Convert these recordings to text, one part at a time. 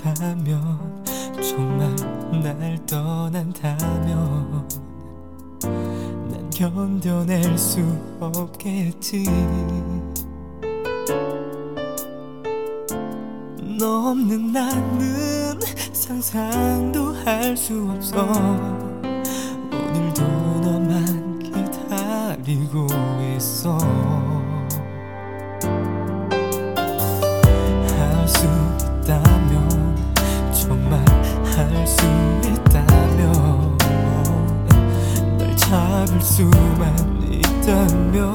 있다면, 정말 날 떠난다면 난 견뎌낼 수 없겠지. 너 없는 나는 상상도 할 수 없어. 오늘도 너만 기다리고 있어. 할 수 있다면, 정말 할 수 있다면, 널 잡을 수만 있다면,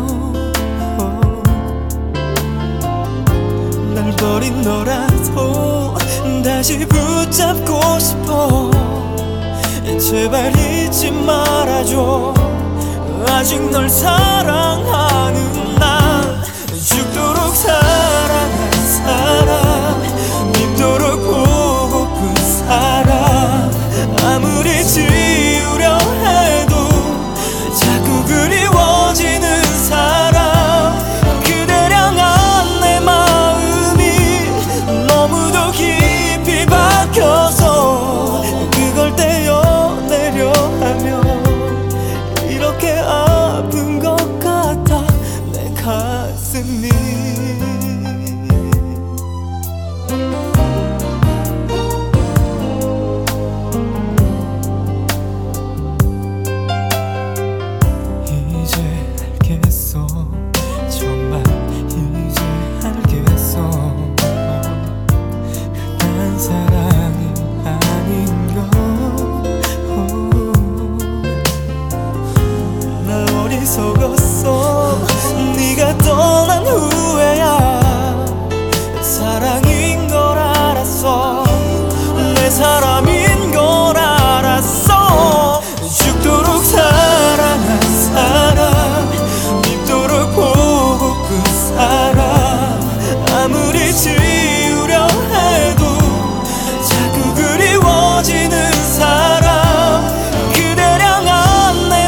날 버린 너라도 다시 붙잡고 싶어. 제발 잊지 말아줘. 아직 널 사랑하는 나, 죽도록 사랑한 사람, 믿도록 보고픈 사람, 아무리 지우려 해도 자꾸 그리워지는 사람. 그댈 향한 내 마음이 너무도 깊이 박혀서 그걸 떼어내려 하면 이렇게 아픈 것 같아 내 가슴이. 이제 알겠어, 정말 이제 알겠어. 흔한 사랑이 아닌 걸. 나 어리석었어. 네가 떠난 후에야 사랑인 걸 알았어. 내 사람인 걸 알았어. 죽도록 사랑한 사람, 믿도록 보고픈 사람, 아무리 지우려 해도 자꾸 그리워지는 사람. 그댈 향한 내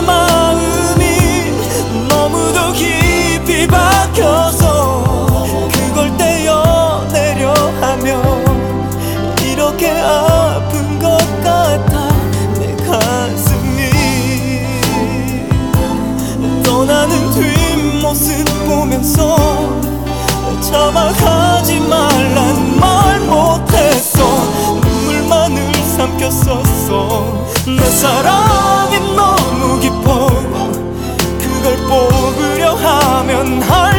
마음이 너무도 깊이 박혀서 그걸 떼어내려 하면 이렇게 아픈 것 같아 내 가슴이. 떠나는 뒷모습 보면서 차마 가지 말란 말 못했어. 눈물만을 삼켰었어. 내 사랑이 너무 깊어. 그걸 뽑으려 하면